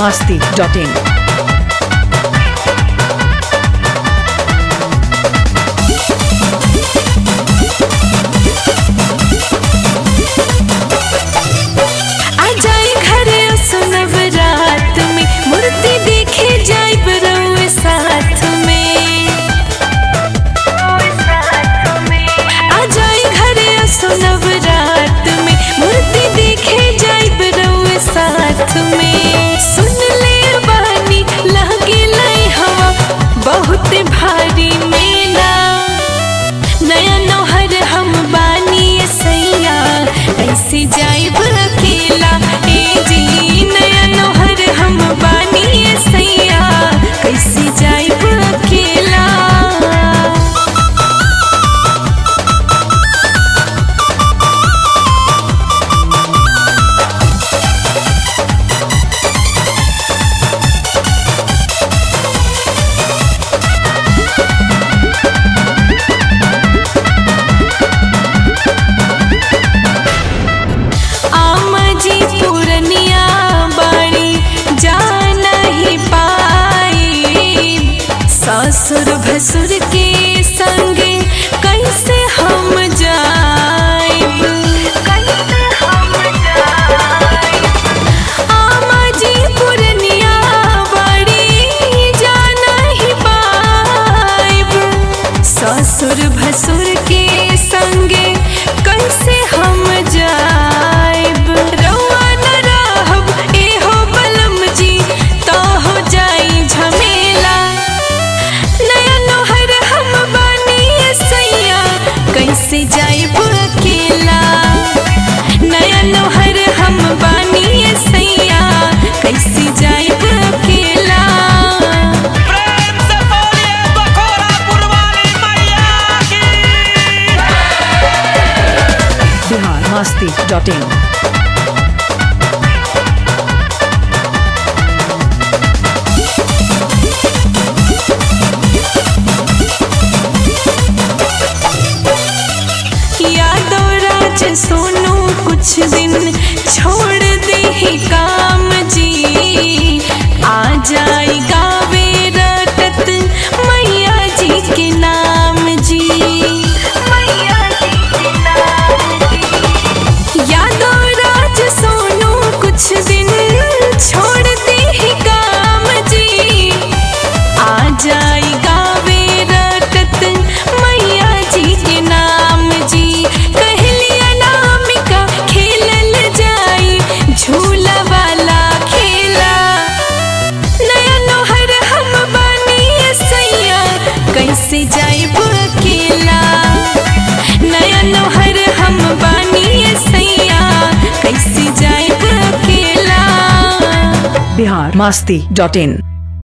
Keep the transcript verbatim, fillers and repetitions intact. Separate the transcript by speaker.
Speaker 1: masti dot in. भारी मेला नया नौहर हम बानी सैया कैसे जाइब अकेला ए जी नया नौहर हम बानी सैया कैसे जाइब अकेला ससुर भसुर के संगे कैसे हम जाइब कैसे हम जाइब आमा जी पुरनिया बड़ी जाना ही पाइब ससुर भसुर के संगे कैसे हम जाइब रउआ न रहब एहो बलम जी तो हो जाई झमेला कैसे जाइब अकेला नया नौहर हम बानी सैया कैसे जाइब अकेला
Speaker 2: प्रेम से बोलिए बखोरा पुरवाली मैया की
Speaker 1: Bihar masti dot in.
Speaker 2: Sonu कुछ दिन छोड़ दे ही काम जी आ जाई गावे रटत मैया जी के नाम जी मैया जी के नाम जी यादव राज सोनू कुछ दिन छोड़ दे ही काम जी आ जाई गावे रटत मैया जी के नाम जी झूला वाला खेला नया नौहर हम बानी सैया कैसे जाइब अकेला नया नौहर हम बानी सैया कैसे जाइब अकेला
Speaker 1: Bihar masti dot in.